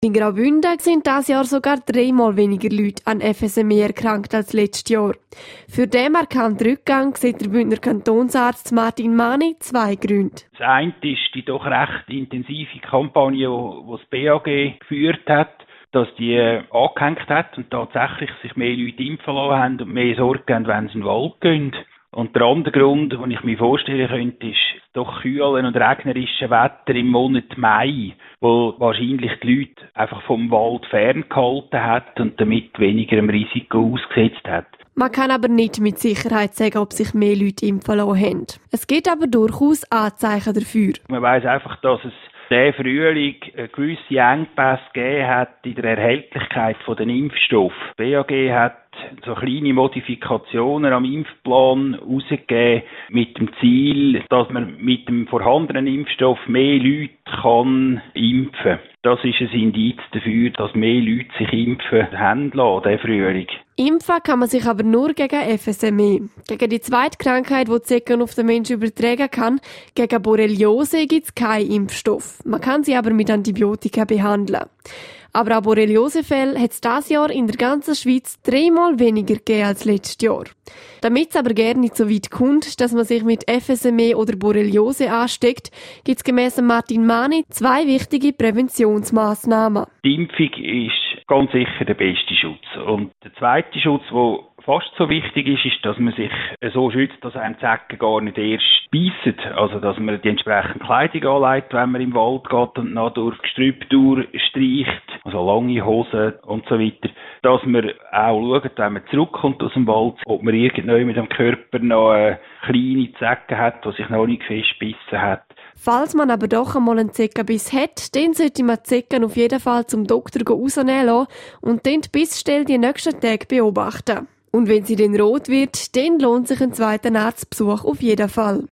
In Graubünden sind dieses Jahr sogar 3-mal weniger Leute an FSME erkrankt als letztes Jahr. Für den markanten Rückgang sieht der Bündner Kantonsarzt Martin Mani 2 Gründe. Das eine ist die doch recht intensive Kampagne, die das BAG geführt hat, dass die angehängt hat und tatsächlich sich mehr Leute impfen lassen haben und mehr Sorge haben, wenn sie in den Wald gehen. Und der andere Grund, den ich mir vorstellen könnte, ist das doch kühlen und regnerische Wetter im Monat Mai, wo wahrscheinlich die Leute einfach vom Wald ferngehalten hat und damit weniger dem Risiko ausgesetzt hat. Man kann aber nicht mit Sicherheit sagen, ob sich mehr Leute impfen lassen haben. Es gibt aber durchaus Anzeichen dafür. Man weiss einfach, dass es der Frühling gewisse Engpässe gegeben hat in der Erhältlichkeit der Impfstoffe. Das BAG hat so kleine Modifikationen am Impfplan herausgegeben mit dem Ziel, dass man mit dem vorhandenen Impfstoff mehr Leute kann impfen. Das ist ein Indiz dafür, dass mehr Leute sich impfen haben lassen, diesen Frühling. Impfen kann man sich aber nur gegen FSME. Gegen die zweite Krankheit, die die Zecken auf den Menschen übertragen kann, gegen Borreliose gibt es keinen Impfstoff. Man kann sie aber mit Antibiotika behandeln. Aber auch Borreliosefälle hat es dieses Jahr in der ganzen Schweiz 3-mal weniger gegeben als letztes Jahr. Damit es aber gerne nicht so weit kommt, dass man sich mit FSME oder Borreliose ansteckt, gibt es gemäss Martin Mani 2 wichtige Präventionsmaßnahmen. Die Impfung ist ganz sicher der beste Schutz. Und der zweite Schutz, der fast so wichtig ist, dass man sich so schützt, dass einem die Zecken gar nicht erst beißen. Also, dass man die entsprechende Kleidung anlegt, wenn man im Wald geht und noch durch die Gestrüpp durchstreicht. Also lange Hosen und so weiter. Dass man auch schaut, wenn man zurückkommt aus dem Wald, ob man irgendwo mit dem Körper noch eine kleine Zecke hat, die sich noch nicht fest gebissen hat. Falls man aber doch einmal einen Zeckenbiss hat, dann sollte man die Zecken auf jeden Fall zum Doktor rausnehmen lassen und dann die Bissstelle die nächsten Tage beobachten. Und wenn sie dann rot wird, dann lohnt sich ein zweiter Arztbesuch auf jeden Fall.